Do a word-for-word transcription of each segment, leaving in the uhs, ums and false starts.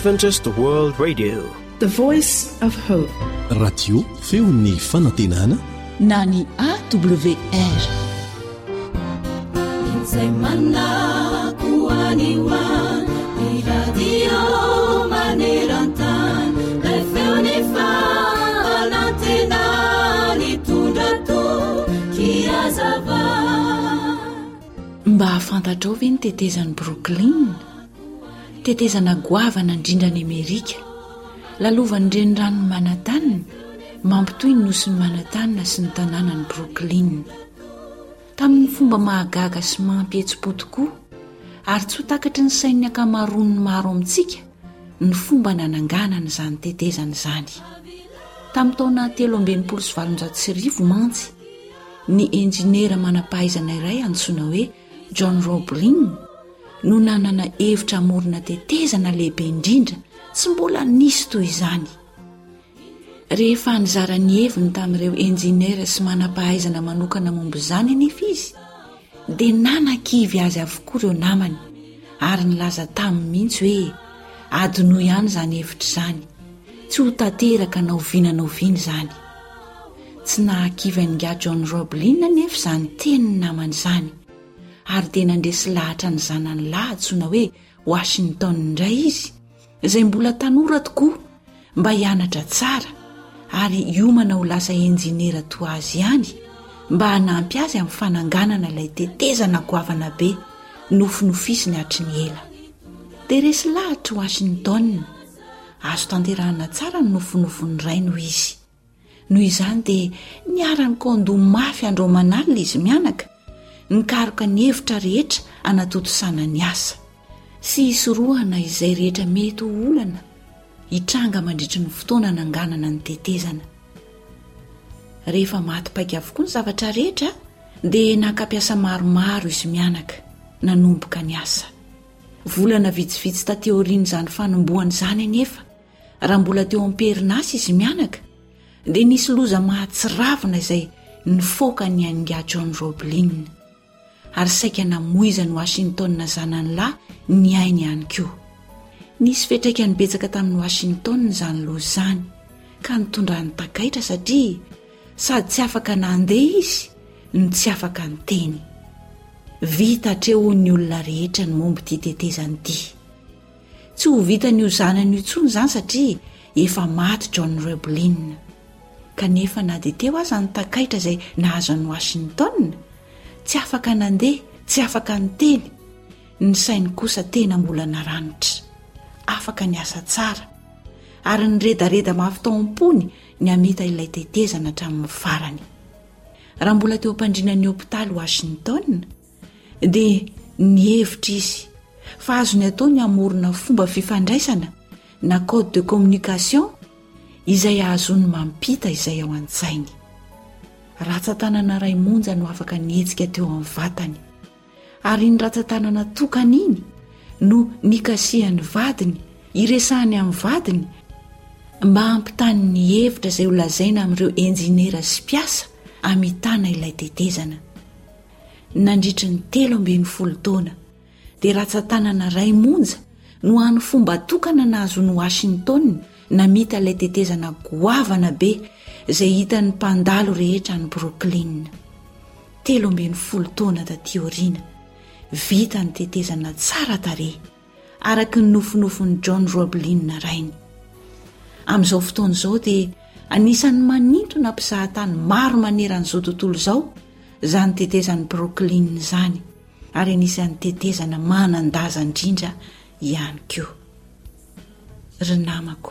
Adventist World Radio, the voice of hope. Radio feon'ny fanantenana na ny A W R. Semana kuaniwa radio manerantan la feoni fa l'antena ni tundato kiazava. Mba afantatrao ve ny tetezan'ny Brooklyn? Tetezana goavana indrindra ny Amerika, lalovan'ny renirano Manhattan, mampitohy ny nosy ny Manhattan sy ny tanàna ny Brooklyn. Tamin'ny fomba mahagaga sy mampihetsi-po tokoa, ary tsy ho takatry ny sain'ny ankamaroany maro amintsika ny fomba nananganana izany tetezana izany. Tamin'ny taona telo amby enimpolo sy valonjato sy arivo mantsy, ny enjinera manam-pahaizana iray antsoina hoe John Roebling no nanana hevitra amorona tetezana lehibe indrindra tsy mbola nisy toy izany. Rehefa nizara ny heviny tamin'ireo enjinera sy manam-pahaizana manokana momba izany anefa izy, dia nanan-kivy azy avokoa ireo namany ary nilaza taminy mihitsy hoe adino ihany izany hevitra izany, tsy ho tanteraka na oviana na oviana izany. Tsy nahankivy an'nga John Roebling anefa izany tenin'ny namany izany, ary dia nandresy lahatra ny zanany lahy antsoina hoe Washington indray izy, izay mbola tanora tokoa, mba hianatra tsara ary hiomana ho lasa enjinera toa azy ihany, mba hanampy azy amin'ny fananganana ilay tetezana goavana be nofinofisiny hatry ny ela. Dia resy lahatra Washington, azo tanterahana tsara ny nofinofiny iray noho izy. Noho izany dia niarany kondo mafy andromanalina izy mianaka, nikaroka ny hevitra rehetra anatotosana ny asa sy hisorohana izay rehetra mety ho olana hitranga mandritry ny fotoana nanganana ny tetezana. Rehefa maty-paika avokoa ny zavatra rehetra, dia nankampiasa maromaro izy mianaka nanomboka ny asa. Volana vitsivitsy tateoriana izany fanombohana izany anefa, raha mbola teo am-perinasa izy mianaka, dia nisy loza mahatsiravina izay nifoaka ny an'nga John Roebling, ary saika namoiza ny Washington na zanany lahy ny ainy ihany koa. Nisy fetraikany betsaka tamin'ny Washington izany loza izany, ka nitondrany takaitra satria sady tsy afaka nandeha izy no tsy afaka niteny. Vita hatreo ny olona rehetra ny momba ity tetezany ity. Tsy ho vita ny hozanany intsony izany satria efa maty John Roebling. Kanefa na dia teo aza ny takaitra izay nahazo an'i Washington, tsy afaka nandeha, tsy afaka niteny, ny sainy kosa tena mbola naranitra, afaka ny asa tsara, ary nyredareda mafy tao am-pony ny amita ilay tetezana hatramin'ny farany. Raha mbola teo ampandrinan'ny hopitaly Washington, dia nihevitra izy fa azony atao ny amorona fomba fifandraisana na code de communication izay ahazony mampita izay ao an-tsainy. Ratsan-tanana ray monja no afaka nihetsika teo amin'ny vatany, ary ny ratsan-tanana tokana iny no nikasihan'ny vadiny, iresahany amin'ny vadiny mba hampitany ny hevitra izay ho lazaina amin'ireo enjinera sy mpiasa hamitana ilay tetezana. Nandritry ny telo ambin'ny folo taona, dia ratsan-tanana ray monja no hany fomba tokana nahazony Washington namita ilay tetezana goavana be izay hitan'ny mpandalo rehetra ny Brooklyn. Telo ambin'ny folo taona taty aoriana, vita ny tetezana tsara tarehy araka ny nofinofiny John Roebling rainy. Amin'izao fotoana izao dia anisan'ny manintona mpizahatany maro maneran'izao tontolo izao izany tetezan'ny Brooklyn izany, ary anisan'ny tetezana manan-daza indrindra ihany koa. Ry namako,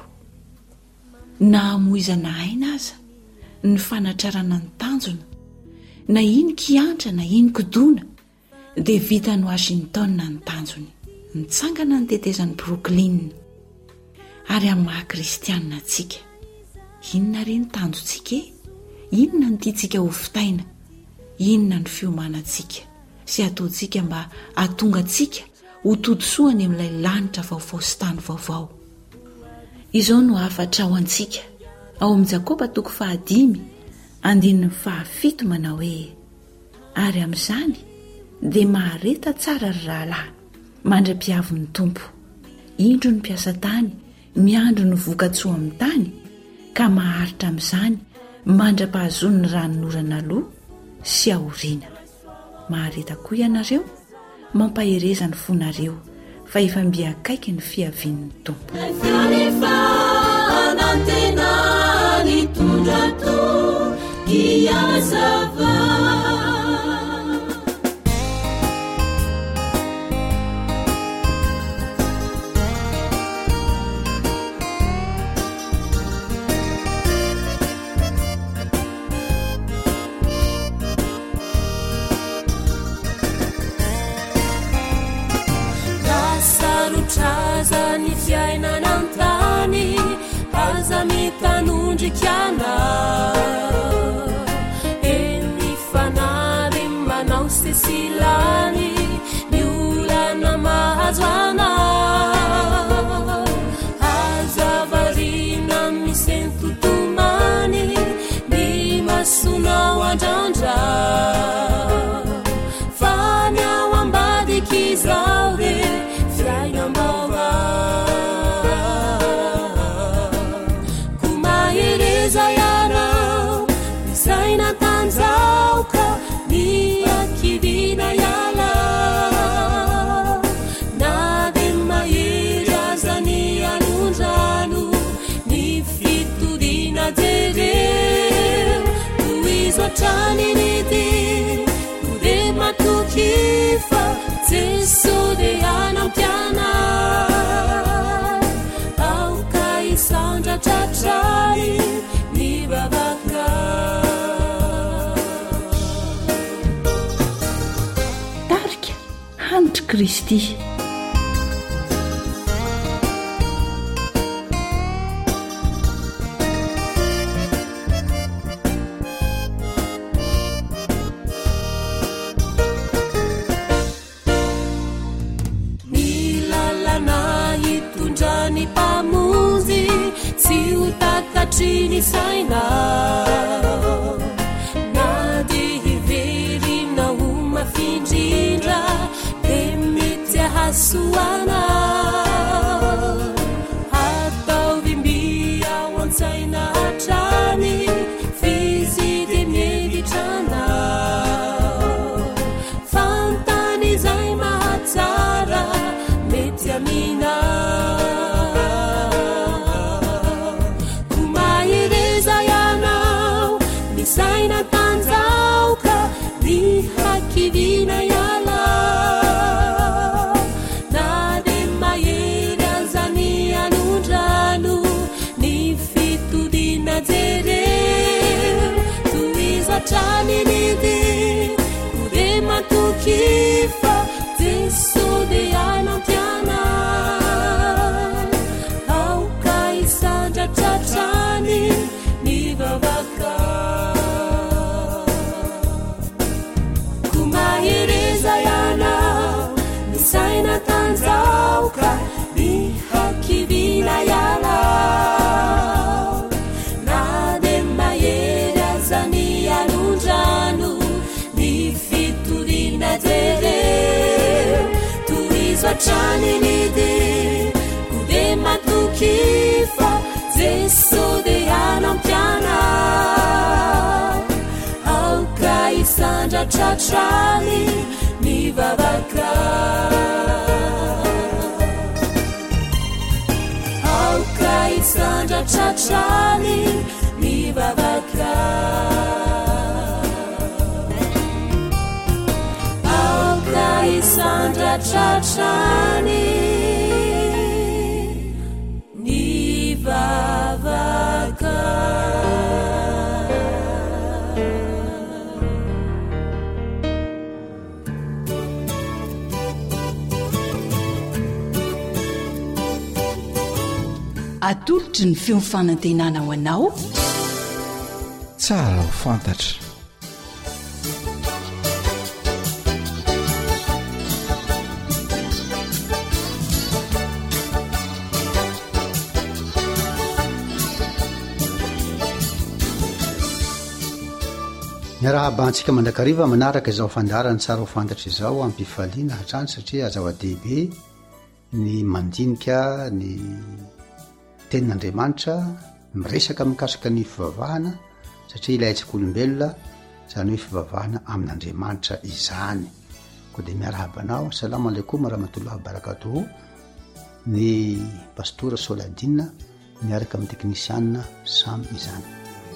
na hamoizana aina aza ny fanatrarana ny tanjona, na iny kiantra na iny kodona, dia vita ny Washington ny tanjony, nitsangana ny tetezan'ny Brooklyn. Ary amin'ny maha-kristianina antsika, inona re ny tanjontsika e? Inona ny tiantsika ho fitaina? Inona ny fiomanantsika sy ataontsika mba hahatonga antsika ho totosoany amin'ilay lanitra vaovao sy tany vaovao? Izao no hafatra ao antsika ao amin'ny Jakoba toko fahadimy andininy fahafito manao hoe, ary amin'izany dia mahareta tsara ry rahalahy mandra-piavon'ny tompo, indro ny mpiasa tany miandro ny vokatsoa amin'ny tany ka maharitra amin'izany mandra-pahazon'ny ranonorana aloha sy ahoriana. Mahareta koa ianareo mampahereza ny fonareo fa efa mbiakaiky ny fiavian'ny tompo. Fiarefa anantena ny tondrato iazava traza ny fiainanantany aza mitanondrikiana eny fanary manao sesilany ny olana mahazoana aza varina misentotomany ny masonao andrandra fa ny ao ambadikizao e fiainambova kumahereza yanao misaina tanjaoka ny akivina yala na de mahery aza ny alondrano ny fitodina jereo toizo atrany nity tode matokifa jeso de anampiana auka isandra tratrai ny babaka tarika hanitry Kristy. Trini saina na de hiveri na uma findindra de mitya hasuana hatao vimbia wansaina hatrany fizi de mieditrana fantany zay mahatsara mety amina saina tanjauka ny hakivina yala na de mahery azany alondrano ny fitodina jereo toizo atrany nity kode matokifa jeso de anampiana auka isandra tratrany ny vavaka mahereza yanao misaina tanjauka ny hakivina yalao na de mahery azany alondrano ny fitodina jereo toizo atrany nity kode matokifa jeso de anampiana auka isandra tratrany ny vavaka auka isandra tratrany ny vavaka auka isandra tratrany ny vavaka. atolotry ny feofanantenana ho anao tsara ho fantatra. miarahabantsika mandrakariva manaraka izao fandarany tsara ho fantatra izao amin'ny mpifaliana hatrany satria azahoadehibe ny mandinika ny tenin'andriamanitra miresaka mikasika ny fivavahana satria ilayntsika olombelona zany hoe fivavahana amin'andriamanitra izany. Koa dia miarahabanao, assalamu alaikum warahmatullahi wabarakatuh. Ny pastora Soladina miaraka amin'ny teknisianina samy izany.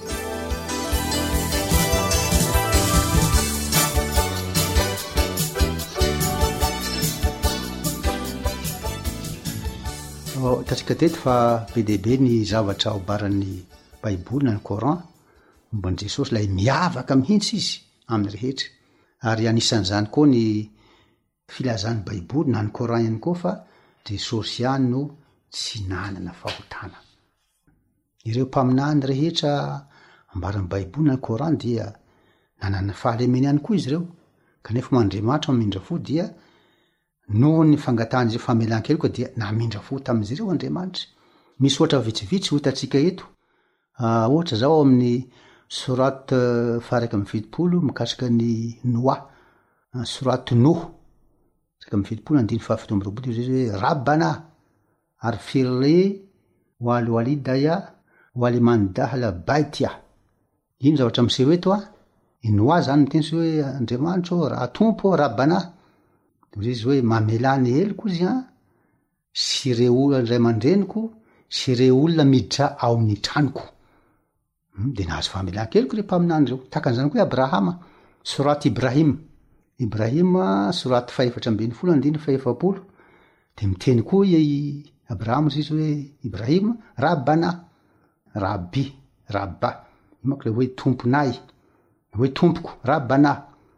Hitantsika teto fa be dia be ny zavatra obaran'ny baiboly na ny Coran momba an'i Jesosy, ilay miavaka mihitsy izy amin'ny rehetra. Ary anisan'izany koa ny filazan'ny baiboly na ny Coran ihany koa fa Jesosy ihany no tsy nanana fahotana. Ireo mpaminany rehetra ambaran'ny baiboly na ny Coran dia nanana fahalemena ihany koa izy ireo, kanefa mandriamanitra mamindra fo dia noho ny fangatahany izay famelan-keloka dia namindra fo tamin'izy ireo Andriamanitra. Misy ohatra vitsivitsy hotantsika eto, ohatra zao amin'ny sorat faraka amin'ny fitopolo mikasika ny Noa, sorat Noh saraka amin'ny fitopolo andiny fahafito amby roapolo izy hoe Rabbana arfirli wal walidaya waliman dahla baitia. Ino zavatra miseho eto a? I Noa zany miteny sy hoe Andriamanitra raha tompo Rabbana. Izy hoe mamelany heliko izy an sy ireo olona indray aman-dreniko sy ireo olona miditra ao amin'ny tranoko. Dia nahazo famelan-keliko rehefa aminany ireo. Takan'izany koa Abrahama, sorat Ibrahim. Ibrahima sorat faefatra ambin'ny folo andiny faefapolo. Dia miteny koa i Abrahama izy hoe Ibrahima Rabbana, Rabbi, Rabba. Io manko le hoe tomponay, hoe tompoko, Rabbana.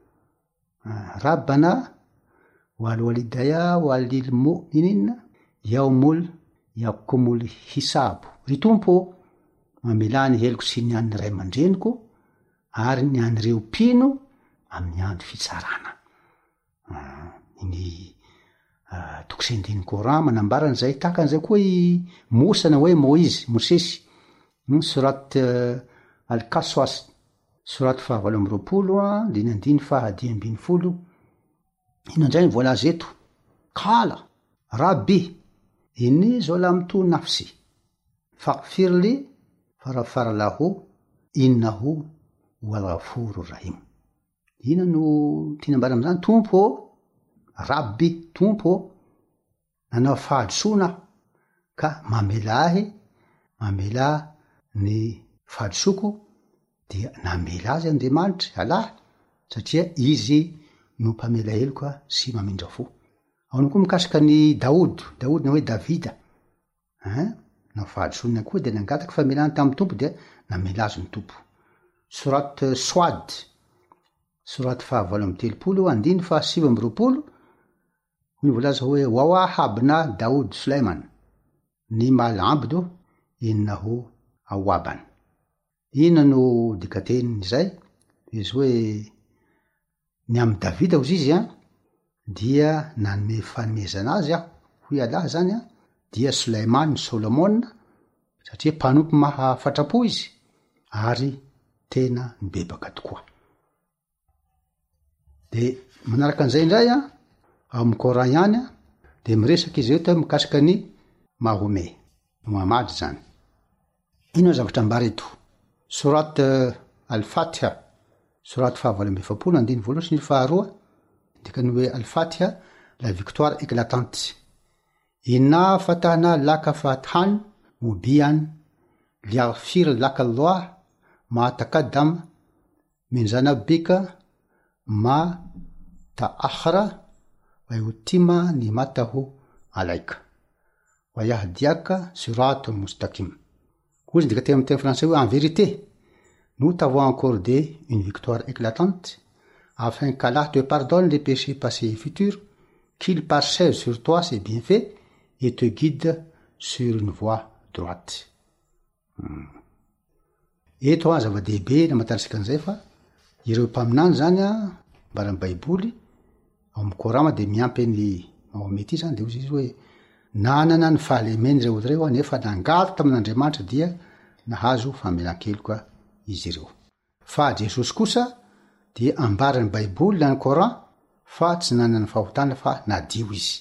Rabbana wal walidaya walil mu'minin yaumul yakumul hisab. Ry tompo mamelany heliko sy ny an'ny ray aman-dreniko ary ny an'ireo mpino amin'ny andro fitsarana. Ny toko sy andiny Coran manambarana izay. Takan'izay koa i Mosa na hoe Moïse, Mosesy, sorat Al-Qasas, sorat fahavalo amby roapolo andiny andiny fahadimy ambin'ny folo. Ino indray ny voalaza eto? Kala Rabbi inni zolamtu nafsi faghfirli farafara lahu innahu wal ghafurur rahim. Ina no tinambara amin'izany? Tompo Rabbi, tompo nanao fahadisoana ka mamelahy mamela ny fahadisoko dia namela azy Andriamanitra alahy satria izy no mpamela heloka sy mamindra fo. Ao koa mikasika ny Daoud, Daoud na hoe Davida. Hein? Na fahadisoana koa dia nangataka famelana tamin'ny tompo dia namela azy ny tompo. Sorat Swad, sorat fahavalo amby telopolo andiny fahasivy amby roapolo. Ny voalaza hoe wawahabna Daoud Sulaiman ny malambdo innahu awaban. Ina no dikateny izay? Izy hoe ny amin'ny Davida ozy izy an dia nanome fanomezana azy aho hoy alahy zany an dia Sulaiman Solomon satria mpanompo mahafatrapo izy ary tena mibebaka tokoa. Dia manaraka an'izay indray an ao amin'ny Coran ihany an dia miresaka izy eto mikasika ny Mahome, Muhammad zany. Ino zavatra ambara eto? Sorat Al-Fatiha, sorat fahavalo amby efapolo andiny voalohany sy ny faharoa, dikany hoe Al-Fatiha, la victoire éclatante. Inna fatahna laka fathan mubian liaghfir laka Allah ma taqaddam min zanabika ma ta'akhara wa yutima nimatahu alayka wa yahdiyaka siratal mustaqim. Ozy dikateny amin'ny teny français hoe en vérité nous t'avons accordé une victoire éclatante afin qu'Allah te pardonne les péchés passés et futurs, qu'il parchève sur toi ses bienfaits et te guide sur une voie droite. Hmm. Eto a zava-dehibe na matantsika an'izay fa ireo mpaminany zany a mbara amin'ny baiboly ao amin'ny Korama dia miampy ny Mahome ity zany dia ozy izy hoe nanana ny fahalemeny ireo ireo nefa nangalo tamin'Andriamanitra dia nahazo famelan-keloka izy ireo. Fa Jesosy kosa dia ambarany baiboly na ny Coran fa tsy nanana fahotana fa nadio izy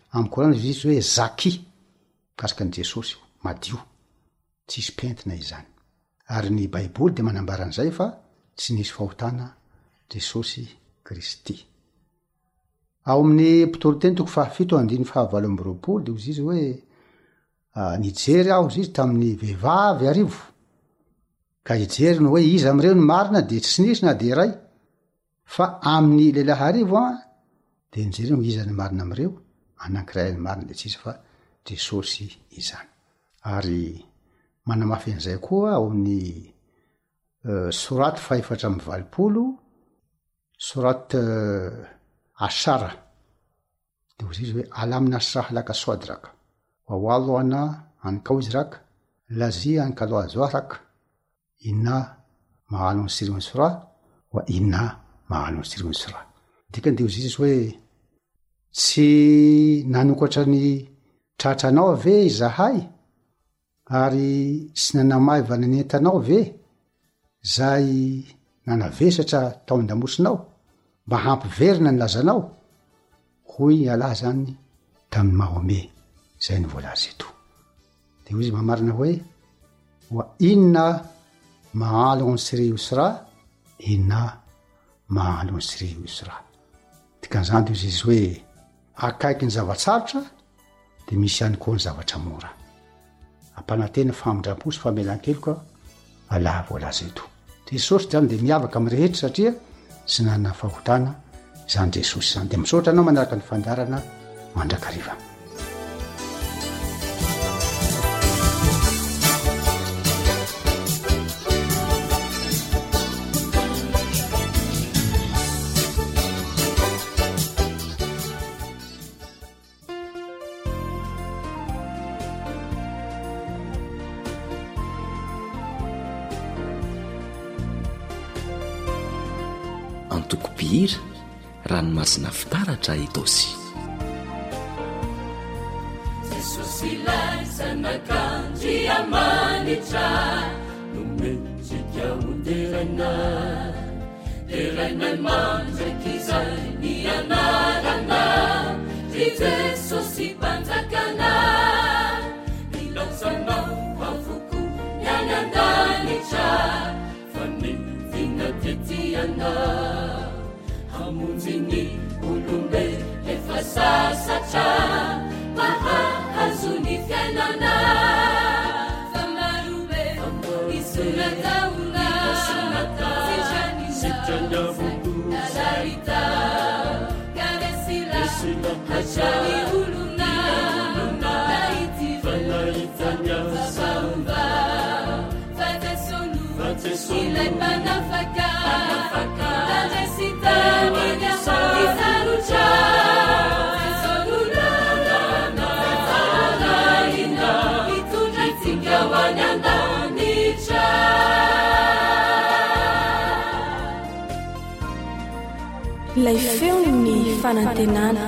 amy korana izy hoe zaki mikasika an' jesosy madio tsisy pentina izany ary ny baiboly de manambaran'izay fa tsy nisy fahotana jesosy kristy. Ao amin'ny mpitoro-teny toko fahafito andiny fahavalo amby roapolo de izy izy hoe nijery aho izy tamin'ny vehivavy arivo ka ijery no hoe izy am'ireo ny marina de tsy nisy na de ray fa amin'ny lehilahy arivo a de nijery no iza ny marina am'ireo anankiray ny marina de tsisy fa jesosy izany. Ary manamafy an'izay koa ao amin'ny uh, soraty faefatra amby valopolo soraty uh, asara de ozy izy hoe alamina srahalaka soadraka wawalo ana ankaoziraka lazia ankaloazoaraka ina mahalo ny sirony sora wa ina mahalo ny sirony sora dikany de ozy izy hoe tsy nanokatra ny tratranao ve izahay ary sy nanamaivana ny entanao ve zay nanavesatra tao an-damosinao mba hampiverina ny lazanao hoy ala zany tamin'ny Mahome zay ny voalaza eto. De hoy izy mamarina hoe wa inna mahalo ny siri usra inna mahalo ny siri usra dikan'izany de izy hoe akaiky ny zavatsarotra de misy ihany koa ny zavatra mora ampanantena famindram-po sy famelan-keloka ala voalaza eto. Jesosy zany de miavaka amy rehetra satria sy nanana fahotana zany Jesosy zany de misaotra anao manaraka ny fandarana mandrakariva. Antokopihira ranomasina fitaratra itosy. Jesosy laizanakandria manitra nometsika hoderaina deraina mandrakizay ny anarana ty Jesosy mpanjakana milazanao avoko ny andanitra fa nivina tetiana hamonjiny olombe efa sasatra mahahazo ny fiainana fa marobe isolataona sitrana nararita karesila hachani olona naitifanaitanya fabaomba fatesonu ilay panafaka tajesitania isarutra lay feo ny fanantenana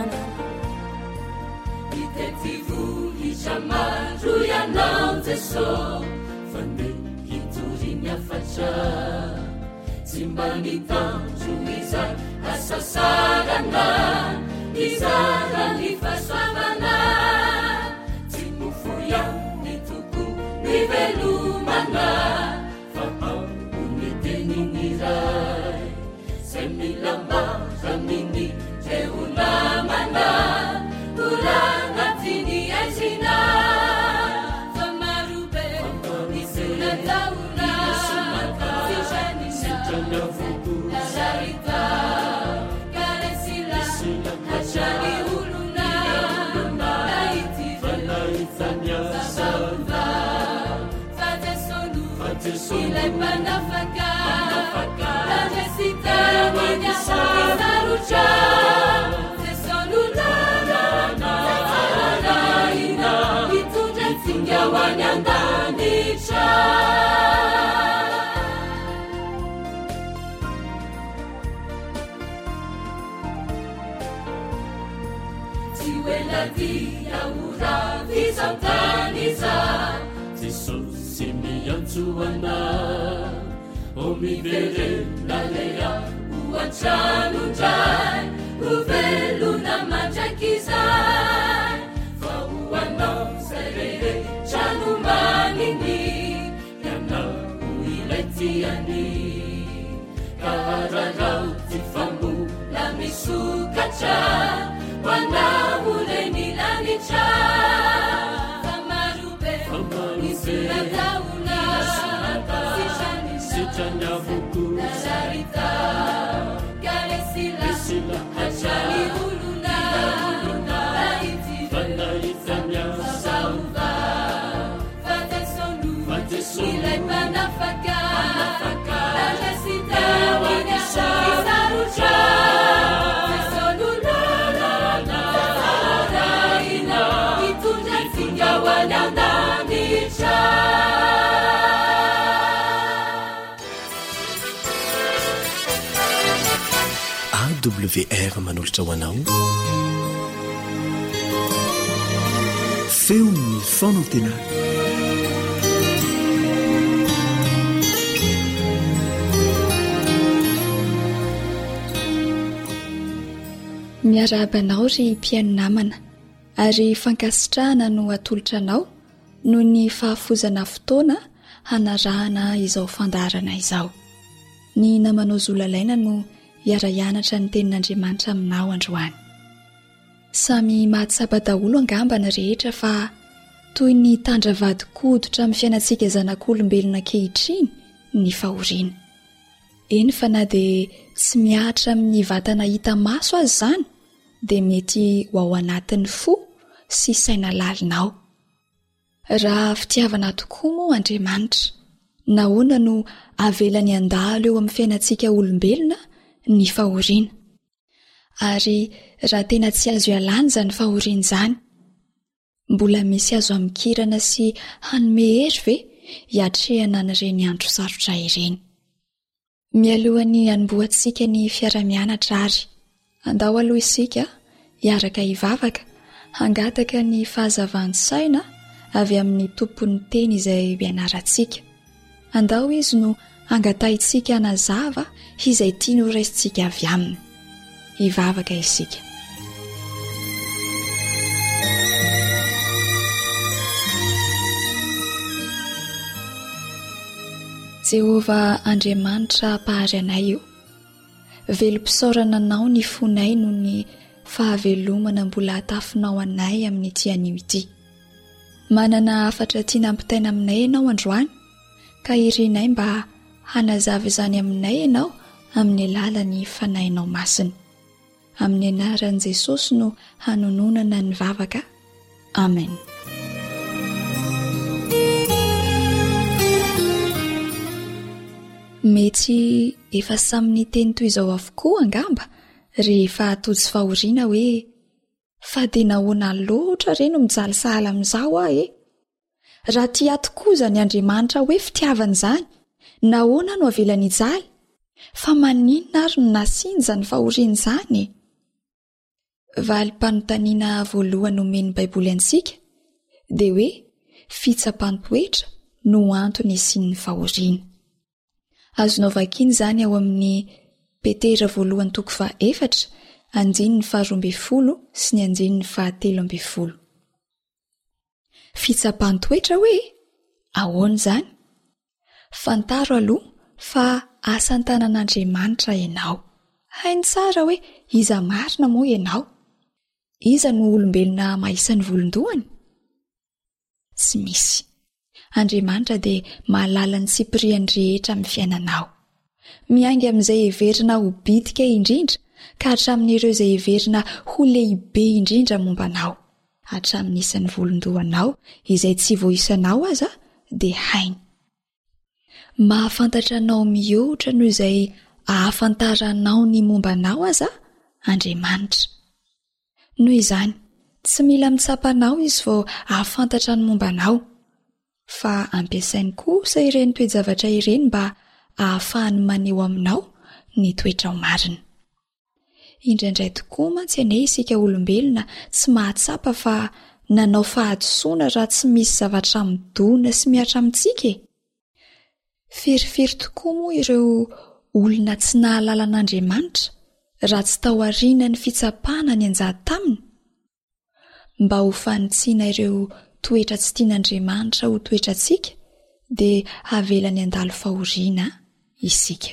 itetivo hisamandro ianao Jeso fande hitoriny afatra tsy mba nitandro izay asasarana izara ny fahasoavana tsy mofoia ny toko ny velomana fa ao ny teniniray zay milamba zamini teonamana olanatiny aizina fa marobe isolataona sijanina nararita karesila hachani olona naitifanaitanya fabaomba fatesonu ilay panafaka tajesitania isarutra tesolunanaina itundra tsingawany andanitra tiweladia uravisantaniza Jesosy miantsoana omiverena leha hoantranondray ovelona mandrakizay w r manolotra ho anao feon'ny fonantena miarabanao ry mpiaino namana ary fankasitrahana no atolotra anao noho ny fahafozana fotoana hanarahana izao fandarana izao. Ny namanao zolalaina no hiara-hianatra ny tenin'Andriamanitra aminao androany. Samy mahatsapa daholo angambana rehetra fa toy ny tandravadi-koditra amin'ny fiainantsika zanak'olombelona kehitriny ny fahoriana. Eny fa na dia tsy miahatra amin'ny vatana hita maso azy izany dia mety ho ao anatin'ny fo sy saina lalinao. Raha fitiavana tokoa moa Andriamanitra, nahoana no avelany andalo eo amin'ny fiainantsika olombelona ny fahoriana. Ary raha tena tsy azo ialana izany fahoriana izany, mbola misy azo amikirana sy hanome hery ve hiatrehana an'ireny andro sarotra ireny. Mialohan'ny hanomboantsika ny fiara-mianatra ary, andao aloha isika hiaraka hivavaka hangataka ny fahazavan-tsaina avy amin'ny tompon'ny teny izay ianarantsika. Andao izy no hangatahintsika nazava izay tiany ho raisintsika avy aminy. Hivavaka isika. Jehova Andriamanitra mpahary anay io, velom-pisaorana anao ny fonay noho ny fahavelomana mbola hatafinao anay amin'ny tianio ity. Manana afatra tiana ampitaina aminay ianao androany, ka irinay mba hanazava izany aminay ianao amin'ny alalan'ny fanahinao masina. Amin'ny anaran'i Jesosy no hanononana ny vavaka. Amen. Mety efa samy teny toy izao avokoa angamba rehefa tojo fahoriana hoe fa dia nahoana loatra reny mijalisahala amin'izao aho e. Raha tia tokoa izany Andriamanitra hoe fitiavana izany, nahoana no avelany hijaly? Fa maninona ary no nasiany izany fahoriana izany? Valim-panontaniana voalohany omeny Baiboly antsika dia hoe fitsapam-toetra no antony isian'ny fahoriana. Azonao vakiana izany ao amin'ny Petera voalohany toko faha efatra andininy faharoa ambin'ny folo sy ny andininy fahatelo ambin'ny folo. Fitsapam-toetra hoe ahoana izany? Fantaro aloha fa asan-tanan'Andriamanitra ianao. Hainy tsara hoe iza marina moa ianao? Iza no olombelona mahisan'ny volondohany? Tsy misy. Andriamanitra dia mahalala ny tsipiriany rehetra amin'ny fiainanao. Miainga amin'izay heverina ho bitika indrindra ka hatramin'ireo izay heverina ho lehibe indrindra mombanao. Hatramin'ny isan'ny volondohanao izay tsy voisanao aza dia hainy. Mahafantatra anao mihoatra noho izay ahafantaranao ny mombanao aza Andriamanitra. Noho izany, tsy mila mitsapanao izy vao ahafantatra ny mombanao, fa ampiasainy kosa ireny toe-javatra ireny mba ahafahany maneho aminao ny toetra ho marina. Indraindray tokoa mantsy anay isika olombelona tsy mahatsapa fa nanao fahadisoana raha tsy misy zavatra midona sy miatra amintsika. Firifiry tokoa moa ireo olona tsy nahalala an'Andriamanitra raha tsy tao aoriana ny fitsapana ny anjady taminy. Mba ho fanitsiana ireo toetra tsy tian'Andriamanitra ho toetrantsika dia havelany andalo fahoriana isika.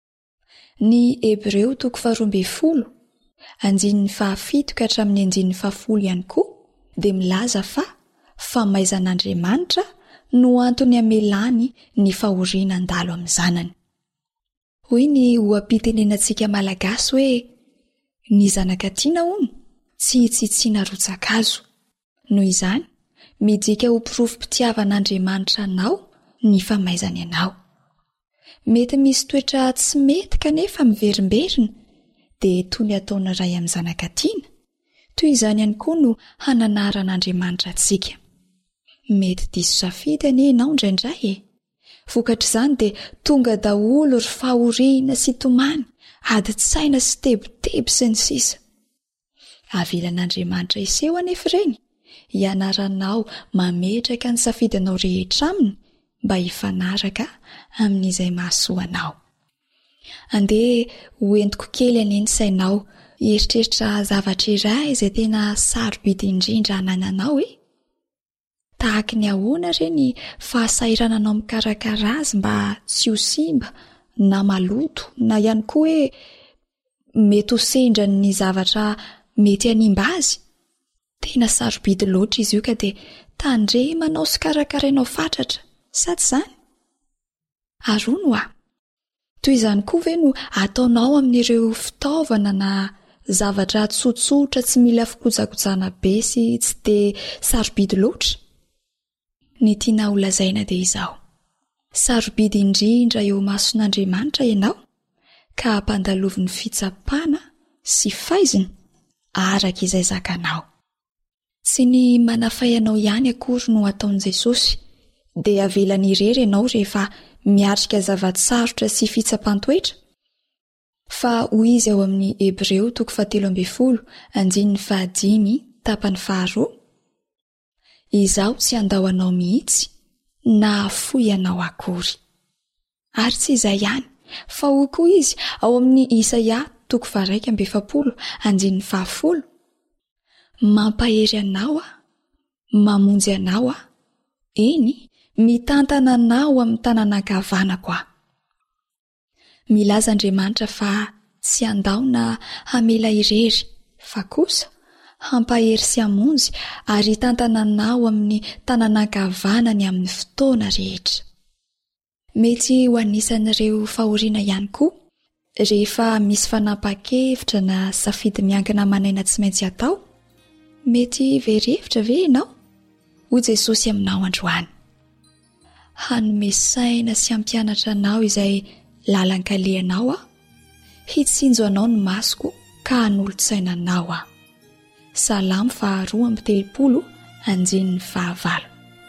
Ny Hebreo toko faharoa ambin'ny folo andininy fahafito ka hatramin'ny andininy fahafolo ihany koa dia milaza fa famaizan'Andriamanitra no antony amelany ny fahoriana andalo amin'ny zanany. Hoy ny oam-pitenenantsika malagasy hoe ny zanakatiana hono tsy hitsitsiana rotsakazo. Noho izany, midika ho pirofom-pitiavan'Andriamanitra anao ny famaizany anao. Mety misy toetra tsy mety kanefa miverimberina dia toy ny ataona iray amin'ny zanakatiana, toy izany ihany koa no hananaran'Andriamanitra antsika. Mety diso safidy anie ianao indraindray e, vokatra izany dia tonga daholo ry fahoriana sy tomany adi-tsaina sy tebotebo sy ny sisa. Avelan'Andriamanitra iseho anefa ireny ianaranao mametraka ny safidinao rehetra aminy mba hifanaraka amin'izay mahasoanao. Andeha hoentiko kely aneny sainao eritreritra zavatra iray izay tena sarobidy indrindra anananao e. Tahaka ny ahoana re ny fahasairananao mikarakara azy mba tsy ho simba na maloto na ihany koa hoe mety ho sendra ny zavatra mety hanimba azy. Tena sarobidy loatra izy io ka dia tandremanao sy karakarainao fatratra sa tsy izany? Arono a toy izany koa ve no ataonao amin'ireo fitaovana na zavatra tsotsotra tsy mila fikojakojana be sy tsy dia sarobidy loatra? Ny tiana ho lazaina dia izao. Sarobidy indrindra eo mason'Andriamanitra ianao ka hampandalovy ny fitsapana sy faiziny araka izay zakanao. Tsy ny manafayanao ihany akory no ataon'i Jesosy dia avelany irery ianao rehefa miatrika zavatsarotra sy fitsapan-toetra. Fa hoy izy ao amin'ny Hebreo toko fahatelo ambin'ny folo andininy fahadimy tapany faharoa. Izaho tsy andahoanao mihitsy na afoy ianao akory. Ary tsy izay ihany, fa hoy koa izy ao amin'ny Isaia toko faha-raika amby efapolo andininy fahafolo. Mampahery anao a, mamonjy anao a, eny mitantana anao amin'ny tanànan-kavanako a. Milaza Andriamanitra fa tsy andao na hamela irery, fa kosa hampahery sy hamonjy ary tantana anao amin'ny tanànan-kavanany amin'ny fotoana rehetra. Mety ho anisan'ireo fahoriana ihany koa rehefa misy fanapa-kevitra na safidy miankina manaina tsy maintsy atao. Mety verevitra ve ianao? Hoy Jesosy aminao androany. Hanome saina sy hampianatra anao izay lalan-kalehanao a, hitsinjo anao ny masoko ka hanolo-tsaina anao a. Salamo faharoa amby telopolo andininy fahavalo.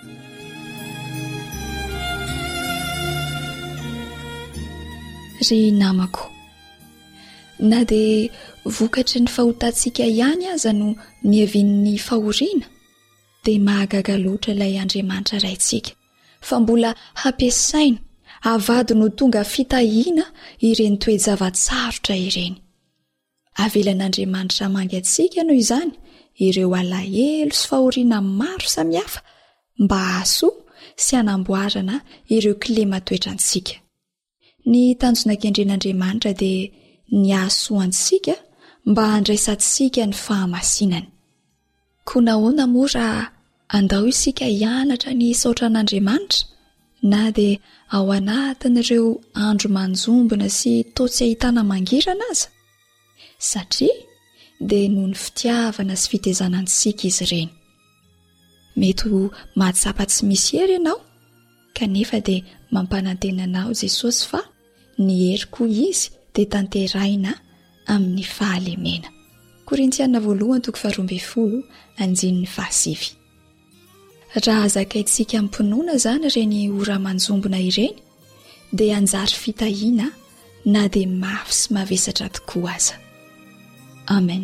Ry namako, na dia vokatry ny fahotantsika ihany aza no niavin'ny fahoriana, dia mahagaga loatra ilay Andriamanitra raintsika, fa mbola hampiasaina havady no tonga fitahiana ireny toe-javatsarotra ireny. Avelan'Andriamanitra mangatsika noho izany ireo alahelo sy fahoriana maro samihafa mba hahasoa sy hanamboarana ireo kilema toetrantsika. Ny tanjona kendren'Andriamanitra dia ny hahasoantsika mba handraisantsika ny fahamasinany. Koa nahoana moa raha andao isika hianatra ny saotran'Andriamanitra na dia ao anatin'ireo andro manjombona sy totsy ahitana mangirana aza? Satria dia noho ny fitiavana sy fitezanantsika izy ireny. Mety ho mahatsapa tsy misy hery ianao, kanefa dia mampanantena anao Jesosy fa ny hery koa izy dia tanterahina amin'ny fahalemena. Korintiana voalohany toko faharoa ambin'ny folo andininy fahasivy. Raha zakaintsika ampinoana izany ireny ora manjombona ireny dia anjary fitahiana na dia mafy sy mavesatra tokoa aza. Amen.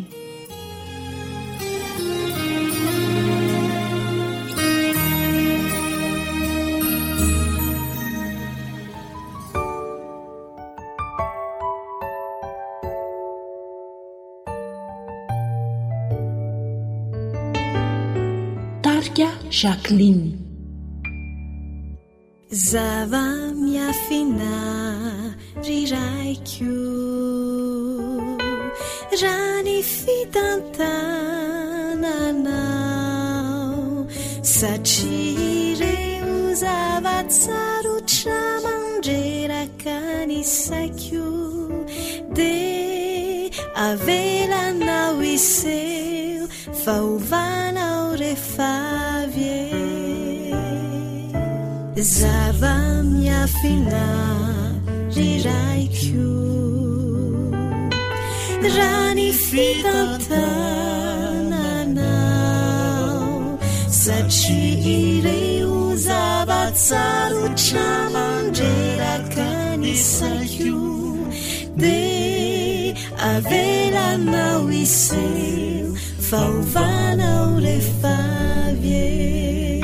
Tarika Jacqueline. Zava miafina riraikyo rany fitantananao satria ireo zavatsarotra mandreraka ny saikyo de avelanao iseo faovanao refavye zava miafina riraikyo rany fitantananao satria ireo zavatsarotra mandreraka mandreraka ny saiko de avelanao iseo faovanao refavye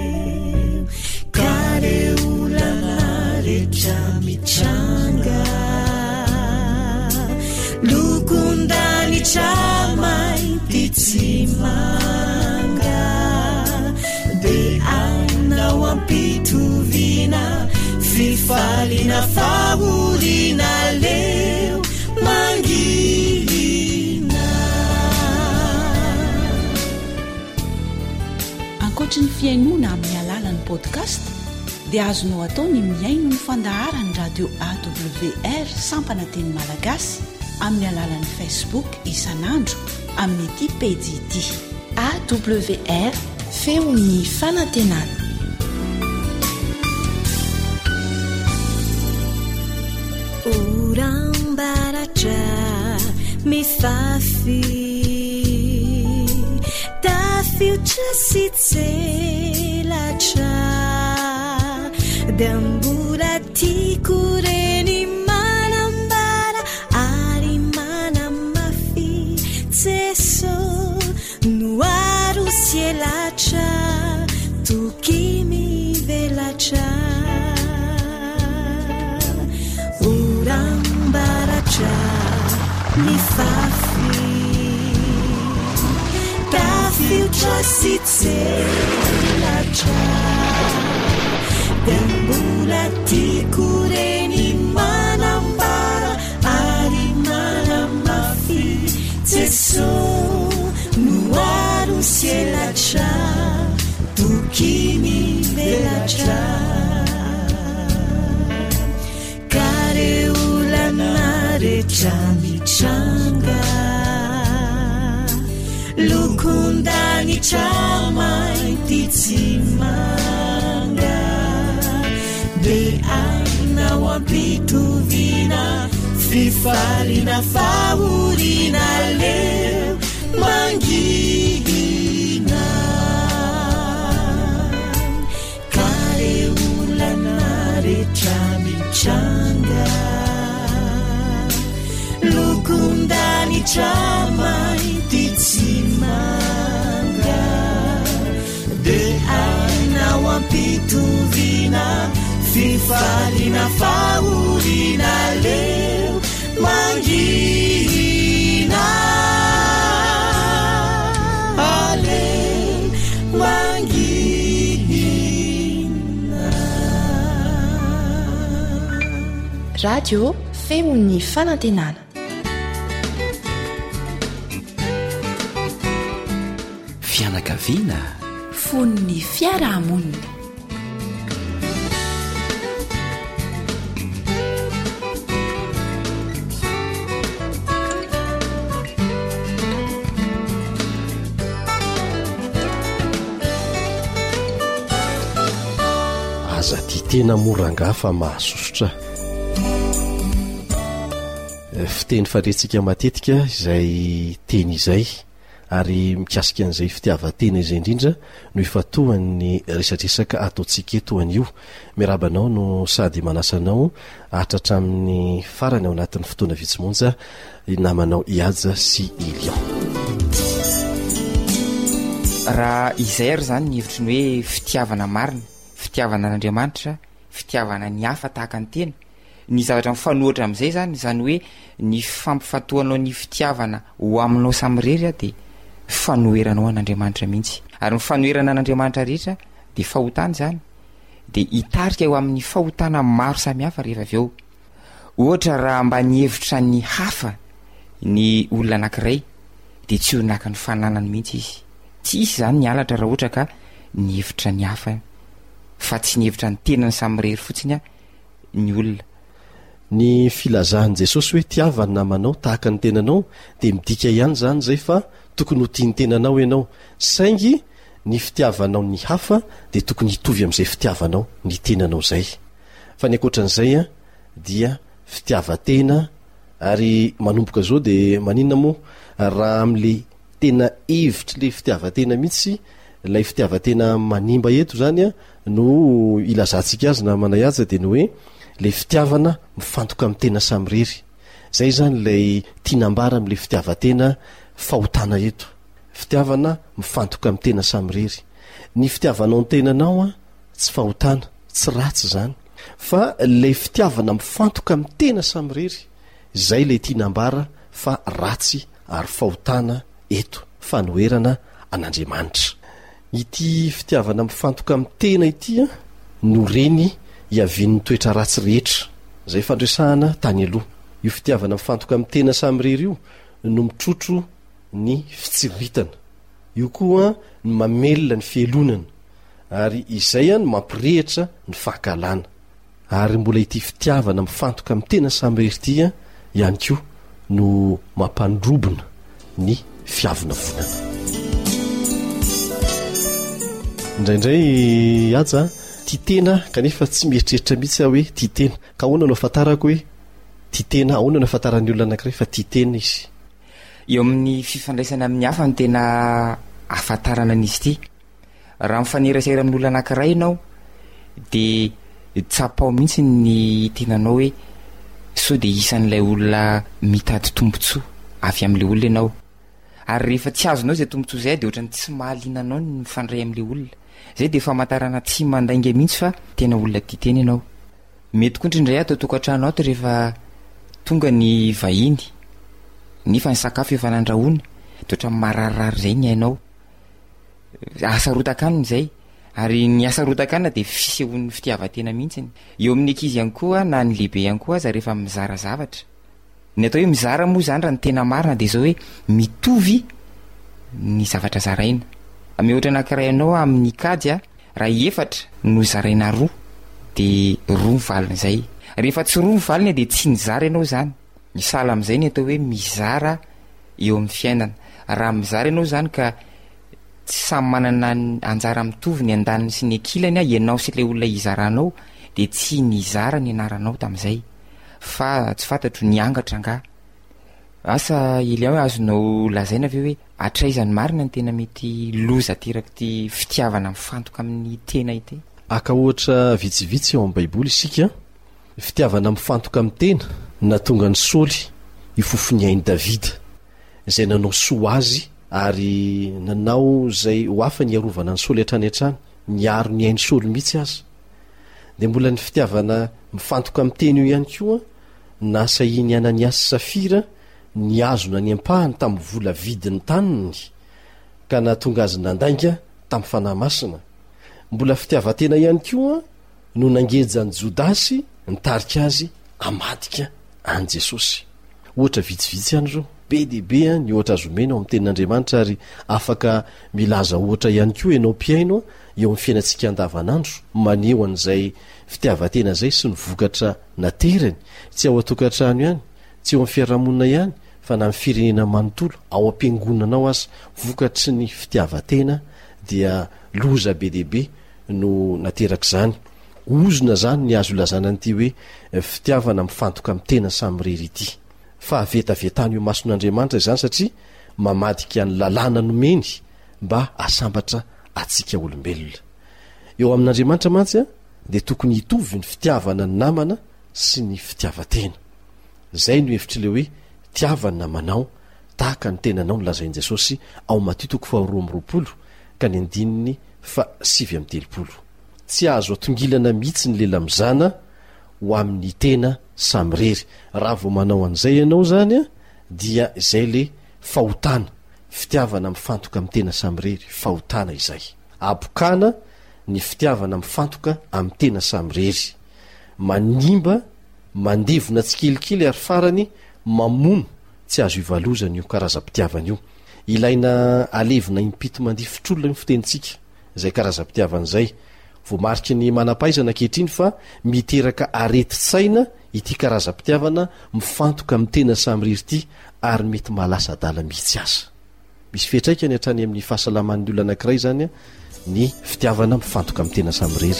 kareolana rehetra mitranga lokondany tramainty tsy manga de anao ampitovina fifalina favorina leo mangina. Ankoatra ny fiainoana amin'ny alalan'ny podcast dia azonao atao ny miaino ny fandaharany radio A W R sampana teny malagasy amin'ny alalan'ny Facebook isanandro amin'ny ity pejy ity A W R feon'ny fanantenana. Orambaratra mifafy tafiotra sy tselatra dia mbola tiako reny manambara ary manamafy tseso no aro sielatra toky mivelatra orambaratra mifafy tafiotra sy tselatra dia mbola tiako reny manambara ary manamafy tseso no aro sielatra toky mivelatra kareolana rehetra mitranga lokondany tramainty tsy manga de ainao ampitovina fifalina favorina leo mangina kareolana rehetra mitranga lokondany tramainty tsy manga de ainao ampitovina fifalina favorina leo mangina aleo mangina. Radio feon'ny fanantenana. Fianakaviana fon'ny fiarahamonina. Aza ty tena morangafa mahasosotra fiteny farentsika matetika izay teny izay ary mikasika an'izay fitiavatena izay indrindra no ifatohan'ny resadresaka ataontsika eto an'io. Miarabanao no sady manasanao atratra amin'ny farany ao anatin'ny fotoana vitsimonja namanao Ihaja sy Ilion. Raha izay ary zany ny hevitry ny hoe fitiavana marina, fitiavana an'Andriamanitra, fitiavana ny hafa tahaka ny tena, ny zavatra mifanohitra amin'izay zany zany hoe ny fampifatohanao ny fitiavana ho aminao samirery dia fanoheranao an'Andriamanitra mihitsy. Ary ny fanoherana an'Andriamanitra rehetra dia fahotana zany, dia hitarika eo amin'ny fahotana maro samihafa rehefa avy eo. Ohatra raha mba ny hevitra ny hafa ny olona anankiray dia tsy ho naka ny fananany mihitsy izy. Tsy isy zany ny alatra raha ohatra ka ny hevitra ny hafa fa tsy ny hevitra ny tenany samirery fotsiny ny olona. Ny filazahan'i Jesosy hoe tiavany namanao tahaka ny tenanao dia midika ihany zany zay fa tokony ho tiany tenanao ianao, saingy ny fitiavanao ny hafa dia tokony hitovy amin'izay fitiavanao ny tenanao zay. Fa ny ankoatran'izay a dia fitiavatena ary manomboka zao dia maninona moa raha amin'le tena hevitra le fitiavatena mihitsy, ilay fitiavatena manimba eto zany a no ilazantsika azy na manay azy de ny hoe le fitiavana mifantoka amin'ny tena samyrery. Zay zany lay tianambara am'le fitiavatena fahotana eto. Fitiavana mifantoka amin'ny tena samyrery. Ny fitiavanao ny tenanao a tsy fahotana, tsy ratsy zany, fa lay fitiavana mifantoka amin'ny tena samyrery, zay lay tianambara fa ratsy ary fahotana eto, fanoherana an'Andriamanitra. Ity fitiavana mifantoka amin'ny tena ity a no reny iavin'ny toetra ratsy rehetra zay fandresahana tany aloha. Io fitiavana mifantoka amin'ny tena samyrery io no mitrotro ny fitsiritana. Io koa no mamelona ny fielonana, ary izay no mampirehitra ny fahakalana. Ary mbola ity fitiavana mifantoka amin'ny tena samyrery ity a ihany koa no mampandrobona ny fiavina vonana. Indraindray aja tia tena kanefa tsy mieritreritra mihitsy aho hoe tia tena. Ka ahoana no ahafantarako hoe tia tena, ahoana no ahafantaran'ny olona anankiray fa tia tena izy? Eo amin'ny fifandraisana amin'ny hafa no tena ahafantarana an'izy ity. Raha mifanerasera amin'olona anankiray ianao de tsapao mihitsy ny tenanao hoe sao de isan'ilay olona mitady tombontsoa avy amin'le olona ianao. Ary rehefa tsy azonao zay tombontsoa zay de ohatrany tsy mahaliana anao ny mifandray amin'le olona. Zay de famantarana tsy mandainga mihitsy fa tena olona tia tena ianao. Mety koa indray ato tokantrano ato rehefa tonga ny vahiny, nefa ny sakafo efa nandrahoana, de ohatrany mararirary zay ny ainao. Asarotakanina zay. Ary ny asarotakanina de fisehoan'ny fitiavatena mihitsy. Eo amin'ny ankizy ihany koa na ny lehibe ihany koa aza rehefa mizara zavatra. Ny atao hoe mizara moa zany raha ny tena marina de zao hoe mitovy ny zavatra zaraina. Amy ohatra anankiray anao amin'ny kajy a, raha efatra no zaraina roa de roa ny valiny zay. Rehefa tsy roa ny valiny de tsy nizara ianao zany. Ny sahala am'izay ny atao hoe mizara eo amin'ny fiainana. Raha mizara ianao zany ka tsy samy manana anjara mitovy ny andaniny sy ny ankilany a, ianao sy le olona izaranao de tsy nizara ny anaranao tam'izay. Fa tsy fantatro ny angatra nga. Asa Elia hoe azonao lazaina ve hoe atraizany marina ny tena mety loza teraky ty fitiavana mifantoka amin'ny tena ity? Aka ohatra vitsivitsy eo amin'ny Baiboly isika, fitiavana mifantoka amin'ny tena natonga ny Saoly ifofony ain'i Davida, izay nanao soa azy ary nanao zay ho afa ny arovana ny Saoly hatrany hatrany, niaro ny ain'i Saoly mihitsy aza. De mbola ny fitiavana mifantoka amin'ny tena io ihany koa nasahiny Ananiasy sy Safira ny azona ny ampahany tamin'ny vola vidiny taniny ka natonga azy nandainga tamin'ny fanahy masina. Mbola fitiavatena ihany koa no nangejany Jodasy nitarika azy amadika an Jesosy. Ohatra vitsivitsy ihany zao, be dehibe ny ohatra azo omena ao amin'ny tenin'Andriamanitra ary afaka milaza ohatra ihany koa ianao mpiaino eo amin'ny fiainantsika andavanandro maneho an'izay fitiavatena zay sy ny vokatra naterany, tsy ao atokantrano ihany, tsy eo amin'ny fiarahamonina ihany, fa na amin'ny firenena manontolo, ao am-piangonanao azy vokatry ny fitiavatena dia loza be dehibe no naterak'izany. Ozona zany ny azo ilazana an'ity hoe fitiavana mifantoka amin'ny tena samyrery ity. Fa avetavetany io mason'Andriamanitra izany satria mamadika ny lalàna nomeny mba asambatra atsika olombelona. Eo amin'Andriamanitra mantsy a de tokony hitovy ny fitiavana ny namana sy ny fitiavatena. Zay no hevitry le hoe tiavany namanao tahaka ny tenanao nolazain'i Jesosy ao Matteo toko faha roa amby roapolo ka ny andininy fa sivy amby telopolo. Tsy azo atongilana mihitsy ny lela mizana ho amin'ny tena samyrery. Raha vao manao an'izay ianao zany a dia izay le fahotana, fitiavana mifantoka amin'ny tena samyrery, fahotana izay. Abokana ny fitiavana mifantoka amin'ny tena samyrery. Manimba, mandevona tsikelikely ary farany mamono, tsy azo ivalozana io karazam-pitiavana io. Ilaina alevina impito mandifotr'olona ny fitenitsika izay karazam-pitiavana izay. Voamariky ny manam-pahaizana ankehitriny fa miteraka areti-tsaina ity karazam-pitiavana mifantoka amin'ny tena samyrery ity ary mety mahalasa adala mihitsy aza. Misy fiatraikany hatrany amin'ny fahasalaman'ny olona anankiray zany a ny fitiavana mifantoka amin'ny tena samyrery.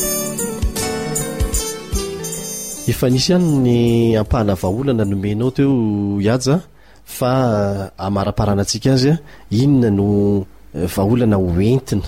Efa nisy ihany ny ampahana vahaolana nomenao teo Ihaja fa amaraparanantsika azy a inona no vahaolana hoentina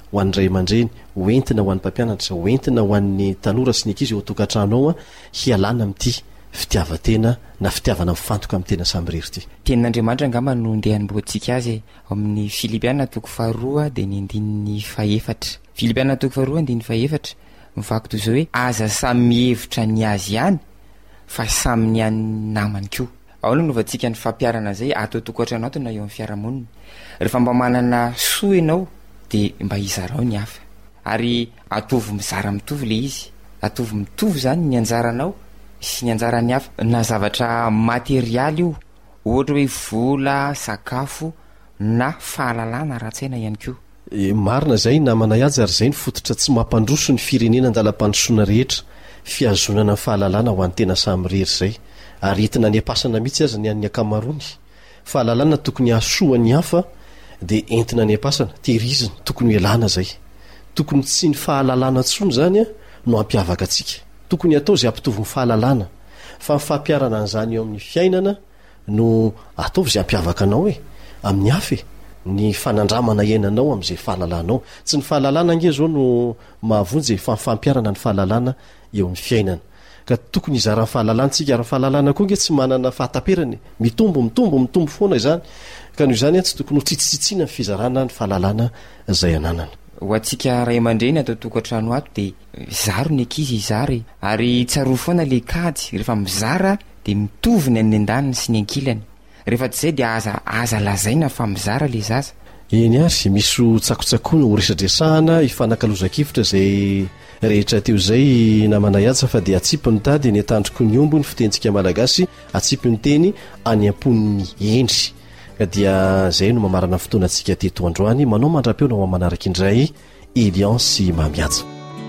ho an'ray aman-dreny hoentina ho an'ny mpampianatra hoentina ho an'ny tanora sy ny ankizy eo tokantrano ao a hialana am'ty fitiavatena na fitiavana mifantoka amin'ny tena samyrery ity tenin'andriamanitra angamba no ndeha nymboantsika azy amin'ny filipiana toko faharoa de ny andininy faefatra filipiana toko faharoa andininy faefatra mivaky toy zao hoe aza samy mihevitra ny azy ihany fa samy ny any namany koa ao no novantsika ny fampiarana zay atao tokotrano ato na eo amin'ny fiarahamonina rehefa mba manana soa ianao de mba izarao ny hafa ary atovy mizara mitovy le izy atovy mitovy zany ny anjaranao sy ny anjarany hafa na zavatra materialy io ohatra hoe vola sakafo na fahalalana raha-tsaina ihany koa e, marina zay na manayajy ary zay ny fototra tsy mampandroso ny firenena andalam-pandrosoana rehetra fiazonana ny fahalalana ho an'ny tena samyrery zay ary entina ny apasana mihitsy azy ny an'ny akamarony fahalalana tokony hasoany hafa de entina ny apasana tehiriziny tokony elana zay tokony tsy ny fahalalana tsony zany a no ampiavaka atsika tokony atao zay ampitovy ny fahalalana fa ny fampiarana an'izany eo amin'ny fiainana no ataovy zay ampiavaka anao e amin'ny hafa ny fanandramana iainanao am'izay fahalalanao tsy ny fahalalana nge zao no mahavonjy fa ny fampiarana ny fahalalana eo amin'ny fiainana ka tokony izara ny fahalalantsika ary ny fahalalana koa nge tsy manana fahataperany mitombo mitombo mitombo foana izany ka noho izany a tsy tokony ho tsitsitsitsina ny fizarana ny fahalalana zay ananana ho atsika ray aman-dreny atao tokantrano ato de zaro ny ankizy izary ary tsaro foana le kajy rehefa mizara de mitovy ny any an-daniny sy ny ankilany rehefa tsy zay de aza aza lazaina fa mizara le zaza eny ary misy ho tsakotsakoana ho resadresahana hifanankalozakivitra zay rehetra teo zay namanayatsa fa de atsipy ny tady ny atandroko ny ombo ny fitentsika malagasy atsipy ny teny any ampon'ny endry ka dia zay no mamarana fotoana antsika teto androany manao mandra-peona ho manaraka indray Elian sy Mamiatsa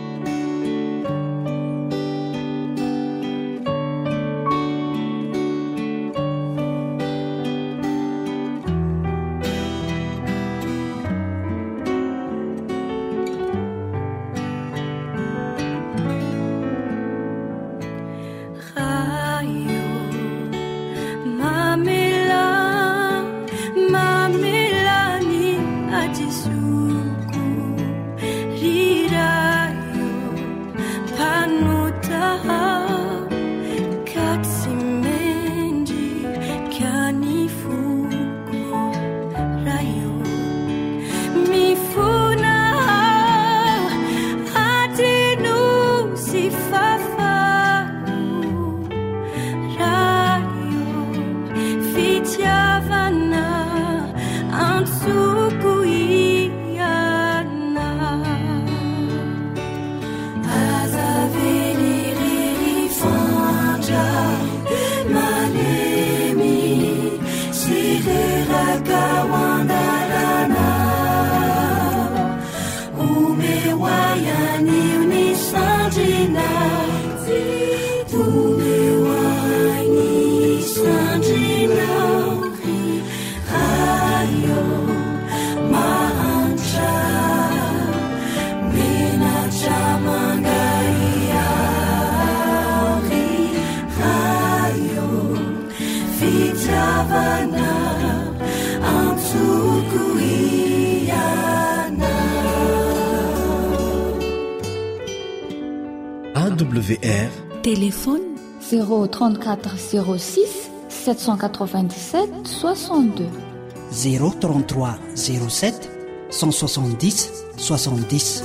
A W R téléphone zéro trente-quatre zéro six sept cent quatre-vingt-dix-sept soixante-deux zéro trente-trois zéro sept cent soixante-dix soixante-dix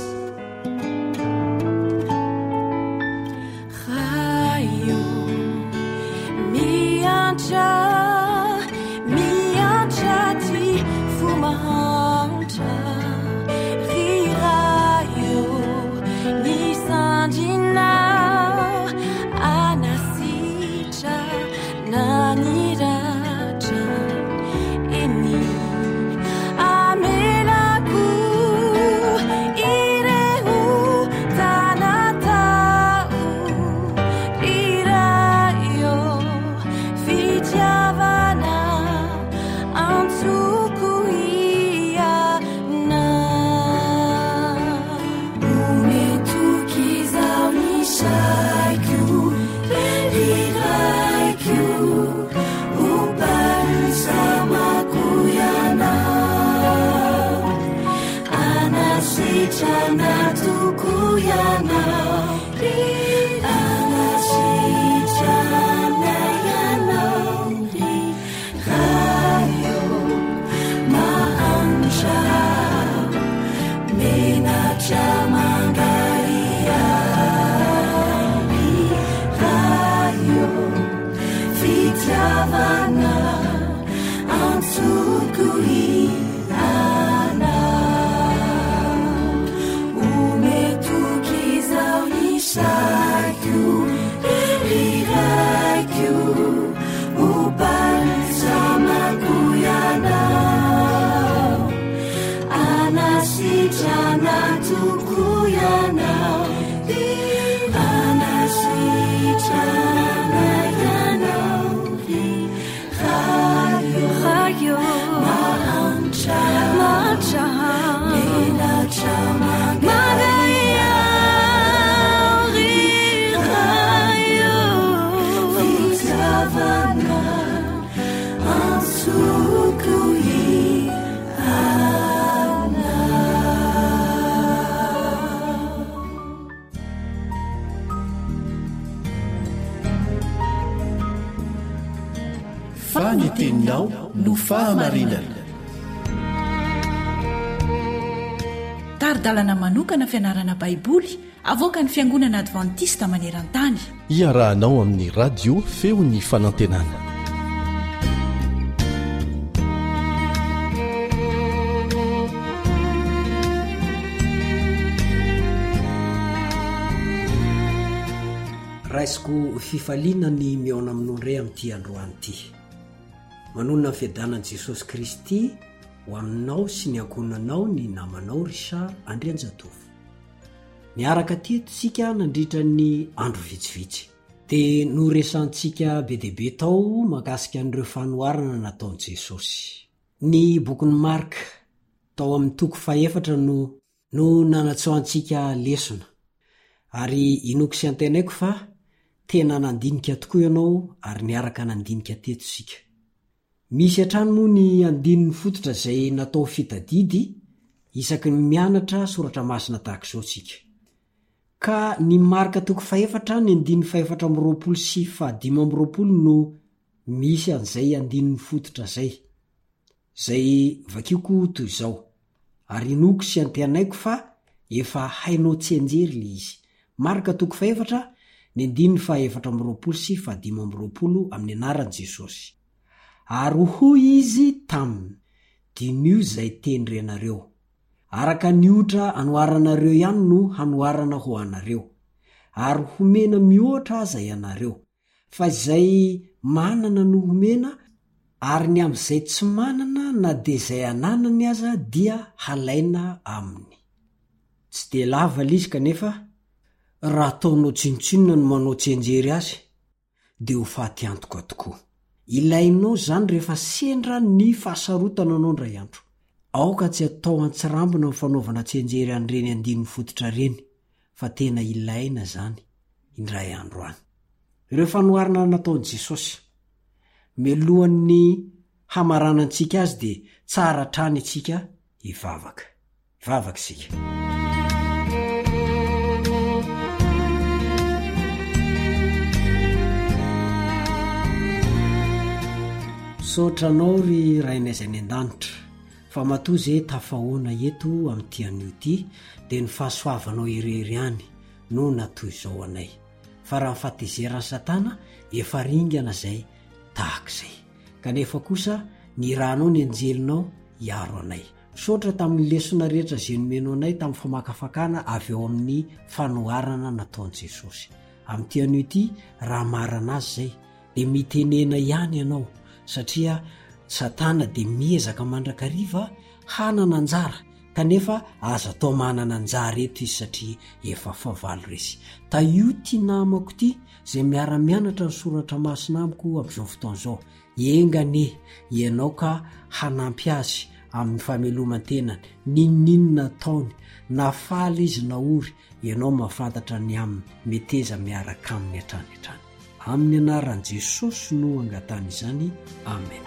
Ira sitrana toko ianao anasitrana ianao rayo mahantra menatra mangariany rayo fitiavana antsoko iana umetokizao isaiko ririraiko ubalsamako ianao anasitrana toko ianao anasitrana ianao rayo mahantra mahantra menatra magariary rayo fitiavana antsoko iana. Faniteninao no fahamarinana. Taridalana manokana fianarana baiboly avoaka ny fiangonana advantista maneran-tany. Iarahanao amin'ny radio feony fanantenana. raisiko fifaliana ny miaona amin'ondray amin'ity androany ity. Manonona ny fiadanan'i Jesosy Kristy ho aminao sy ny ankonanao ny namanao Richard Andrianjatovo. Niaraka tietosika nandritra ny andro vitsivitsy dia noresantsika be dia be tao makasika an'ireo fanoharana nataon'i Jesosy. Ny bokin'ny Marka tao amin'ny toko faefatra no no nanatsoantsika lesona ary inoko sy antenaiko fa tena nandinika tokoa ianao ary niaraka nandinika tetosika. Misy hatrany moa ny andininy fototra izay natao fitadidy isaky ny mianatra soratra masina tahaka izao tsika. Ka ny Marka toko faefatra ny andininy faefatra amby roapolo sy fahadimy amby roapolo no misy an'izay andininy fototra zay. Zay vakioko toy izao. Ary inoko sy antenaiko fa efa hainao tsenjery le izy. Marka toko faefatra ny andininy faefatra amby roapolo sy fahadimy amby roapolo amin'ny anaran'i Jesosy. Ary hoy izy taminy, dinio izay tendre anareo. Araka niotra anoharanareo ihany no hanoharana ho anareo. Ary homena mihoatra aza ianareo. Fa izay manana no homena, ary ny amin'izay tsy manana na dia izay ananany aza dia halaina aminy. Tsy dia lava lizy kanefa raha ataonao tsinotsinona no manao tsenjery azy dia ho faty antoka tokoa. Ilainao zany rehefa sendra ny fahasarotana anao ndray andro. Aoka tsy atao antsirambina ny fanaovana tsenjery an'ireny andininy fototra reny, fa tena ilaina zany indray andro any. Ireo fanoharana nataon'i Jesosy melohan'ny hamaranantsika azy dia tsara trany itsika hivavaka. Hivavaka isika. Sotranao ry rainaiza ny an-danitra fa matoa zay tafahoana eto amin'ity anio ity dia ny fahasoavanao irery any no natoy izao anay. Fa raha nyfahatezeran'ny Satana efa ringana zay tahaka izay. Kanefa kosa ny ranao ny anjelinao hiaro anay. Sotra tamin'ny lesona rehetra izay nomenao anay tamin'ny famakafakana avy eo amin'ny fanoharana nataon'i Jesosy. Amin'ity anio ity raha marana azy zay dia mitenena ihany ianao. Satria Satana dia miezaka mandrakariva hanana anjara, kanefa aza tao manana anjara eto izy satria efa favalo resy. Ta io ty namako ty izay miara-mianatra ny soratra masina amiko amin'izao fotoana izao. Engane ianao ka hanampy azy amin'ny fameloman-tenany, ninninona taony, na faly izy na ory, ianao mahafantatra ny aminy meteza miaraka amin'ny hatrany hatrany. Amin'ny anaran'i Jesosy no angatany izany. Amen.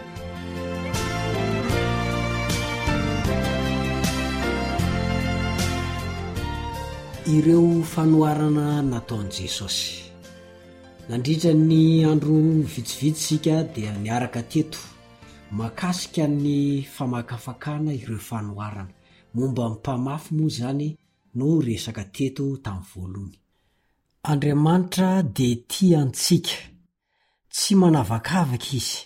ireo fanoarana nataon'i jesosy. Nandritra ny andro vitsivitsysika dia niaraka teto makasika ny famakafakana ireo fanoarana momba mpamafy moa zany no resaka teto tamin'ny voalohany. Andriamanitra dia tia antsika, tsy manavakavaka izy,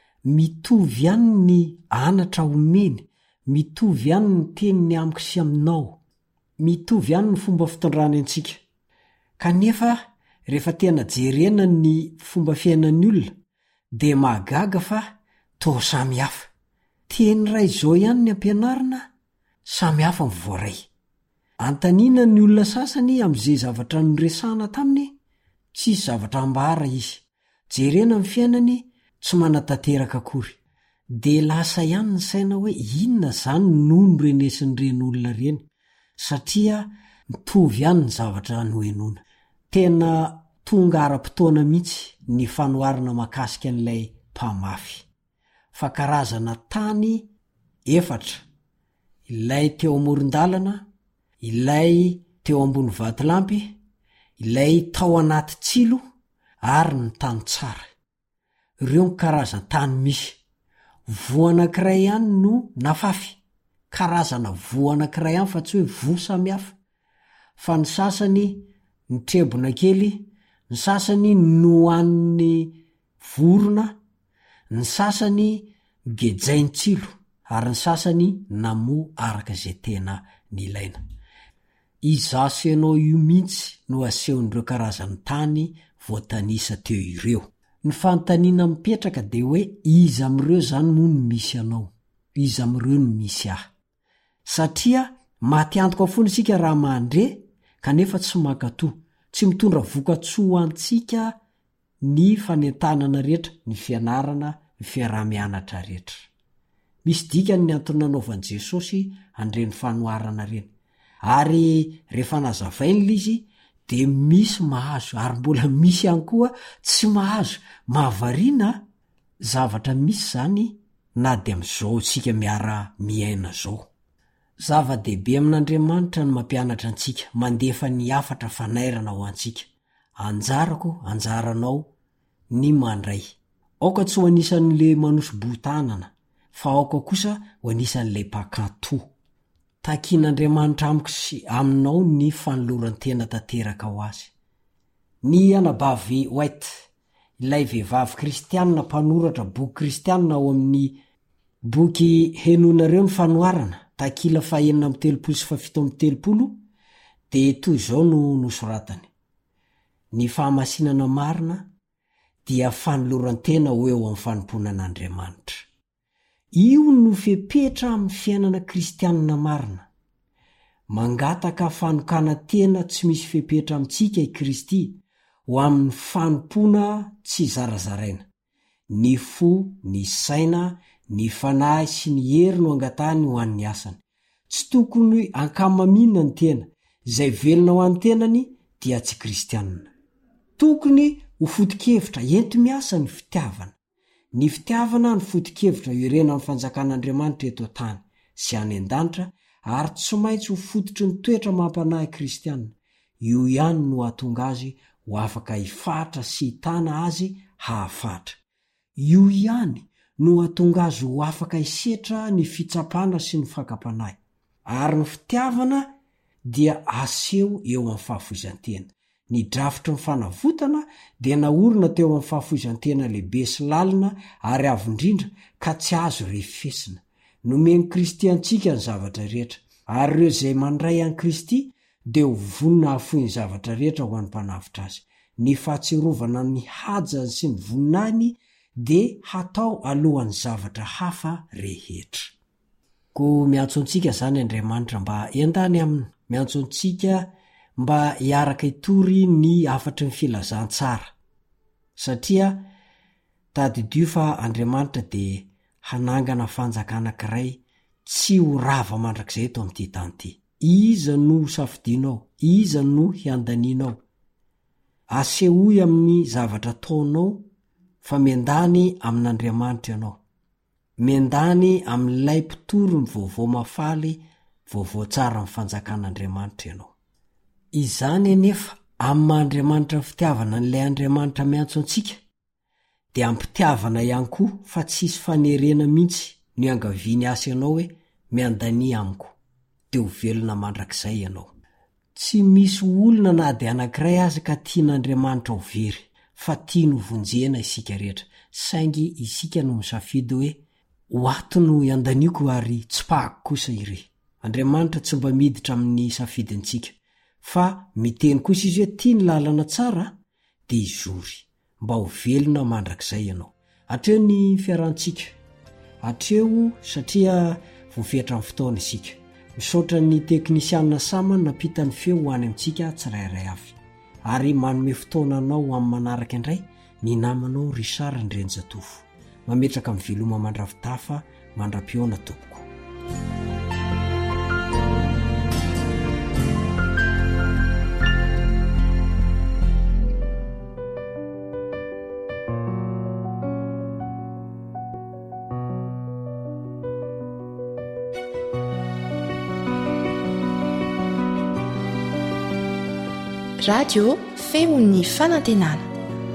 mitovy ihany ny anatra omeny, mitovy ihany ny teniny amiko sy aminao, mitovy ihany ny fomba fitondrany antsika. Kanefa rehefa tena jerena ny fomba fiainan'ny olona dia mahagaga fa toa samy hafa. Teny ray izao ihany ny ampianarina, samy hafa mivoaray. Antanina ny olona sasany amin'izay zavatra noresahana taminy, tsisy zavatra ambara izy. Jerena ny fiainany tsy manatanteraka akory. Dia lasa ihany ny saina hoe inona zany no norenesin'ireny olona reny, satria mitovy ihany ny zavatra nohenona. Tena tonga ara-potoana mihitsy ny fanoarana makasika an'ilay mpamafy. Fa karazana tany efatra, ilay teo amoron-dalana, ilay teo ambony vatolampy, ilay tao anaty tsilo, ary ny tany tsara. Ireo ny karazana tany misy. Voa anankiray ihany no nafafy, karazana voa anankiray ihany fa tsy hoe voa samy hafa. Fa ny sasany ny trebona kely, ny sasany no an'ny vorona, ny sasany gejainy tsilo, ary ny sasany namo araka izay tena nilaina. Izaso ianao io mihitsy no asehon'ireo karazany tany voatanisa teo ireo. Ny fanontaniana mipetraka dia hoe iza amin'ireo zany moa no misy anao, iza amin'ireo no misy ahy. Satria maty antoka foana isika raha mandre, kanefa tsy mankatoa, tsy mitondra vokatsoa antsika ny fanentanana rehetra, ny fianarana, ny fiarah-mianatra rehetra. Misy dikany ny antony nanaovan'i Jesosy andreny fanoarana reny. Ary rehefa nazavaina izy dia misy mahazo, ary mbola misy ihany koa tsy mahazo, mahavariana zavatra misy zany na dia amin'izao tsika miara miaina zao. Zava-dehibe amin'Andriamanitra ny mampianatra antsika, mandefa ny afatra fanairana ho antsika. Anjarako, anjaranao ny mandray. Aoka tsy ho anisan'le manosy-botanana, fa aoka kosa ho anisan'le mpakanto. Takian'Andriamanitra amiko sy aminao ny fanoloran-tena tanteraka ho azy. Ny anabavy White, ilay vehivavy kristianina mpanoratra boky kristianina ao amin'ny boky henonareo ny fanoarana, takila fahenina amin'ny telopolo sy fafito amin'ny telopolo, dia toy izao no nosoratany. Ny fahamasinana marina dia fanoloran-tena ho eo amin'ny fanomponan'Andriamanitra. Io no fepetra amin'ny fiainana kristianina marina. Mangataka fanokana tena tsy misy fepetra amintsika i Kristy ho amin'ny fanompona tsy zarazaraina. Ny fo, ny saina, ny fanahy sy ny hery no angatany ho an'ny asany. Tsy tokony ankamaminina ny tena, izay velona ho an'ny tenany dia tsy kristianina. Tokony ho foto-kevitra ento miasa ny fitiavana. Ny fitiavana ny foto-kevitra irena amin'ny fanjakan'Andriamanitra eto tany sy any an-danitra, ary tsy maintsy ho fototry ny toetra mampanahy kristianina. Io ihany no atonga azy ho afaka hifatra sy hitana azy hahafatra. Io ihany no atonga azy ho afaka hisetra ny fitsapana sy ny fakapanahy. Ary ny fitiavana dia aseho eo amin'ny fahafoizan-tena. Ny drafitry ny fanavotana dia naorina teo amin'ny fahafoizan-tena lehibe sy lalina ary avindrindra ka tsy azo refesina. Nomeny Kristy antsika ny zavatra rehetra, ary ireo izay mandray an'i Kristy dia ho vonina afohy ny zavatra rehetra ho an'ny mpanavitra azy. Ny fahatsiarovana ny hajany sy ny voninahiny dia hatao alohan'ny zavatra hafa rehetra. Ko miantso antsika zany Andriamanitra mba endany aminy, miantso antsika mba hiaraka hitory ny afatry ny filazantsara. Satria tadidio fa Andriamanitra dia hanangana fanjaka anankiray tsy ho rava mandrakizay eto amin'ity tany ity. Iza no safidianao? Iza no hiandanianao? Asehoy amin'ny zavatra taonao, fa mendany amin'Andriamanitra ianao. Mendany amin'ilay mpitoro ny vaovao mafaly, vaovao tsara ny fanjakan'Andriamanitra ianao. izany anefa amin'ny mahandriamanitra ny fitiavana n'ilay andriamanitra miantso antsika dia ampitiavana ihany koa fa tsisy fanerena mihitsy ny angaviany asa ianao hoe miandania amiko dia ho velona mandrakizay ianao. Tsy misy olona na dia anankiray azy ka tian'andriamanitra ho very fa tia no vonjena isika rehetra, saingy isika no misafidy hoe ho ato no iandaniako ary tsy pahako kosa ire. Andriamanitra tsy mba miditra amin'ny safidintsika fa miteny kosa izy hoe tia ny lalana tsara dia izory mba ho velona mandrakizay ianao. Hatreo ny fiarantsika, hatreo satria voafetra amin'ny fotoana isika. Misaotra ny teknisianina samany napita ny feo ho any amintsika tsirairay avy, ary manome fotoana anao amin'ny manaraka indray ny namanao Richard Ndrenjatofo. Mametraka amin'ny veloma mandravitafa mandra-pioana tompoko. Radio femon'ny fanantenana.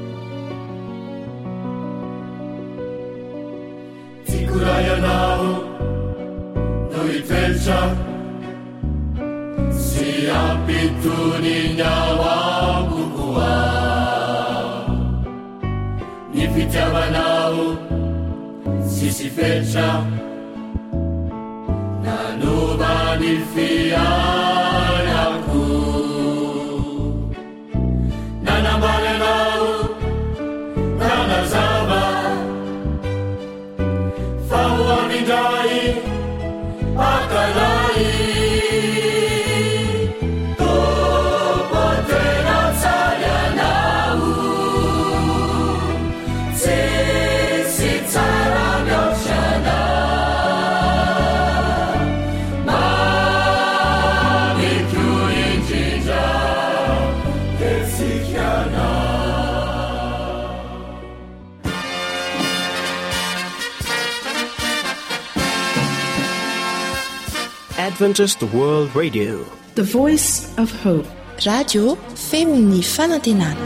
Tikurayanao no ipetra si ampitony nyawangu koa ni fitiavanao sisi petra nanova ni fianaku nanambalenao nanazava fauamindai akalai topotena tsalianau tsisi tsara miaushana mamikyu injinja ketsikiana. Adventist World Radio, the voice of hope. Radio femon'ny fanantenana.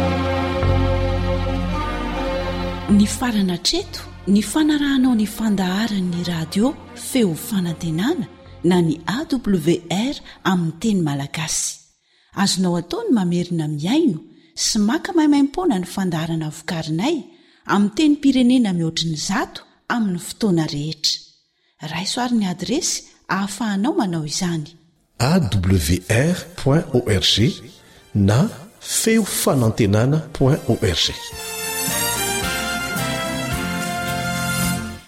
Ny farana treto ny fanarahanao ny fandaharan'ny radio feo fanantenana na ny A W R amin'ny teny malagasy. Azonao ataony mamerina miaino sy maka mahimaimpona ny fandaharana vokarinay amin'ny teny pirenena mihoatriny zato amin'ny fotoana rehetra. Raisoaryn'ny adresy ahafahanao manao izany: A W R point org na feo fanantenana point org.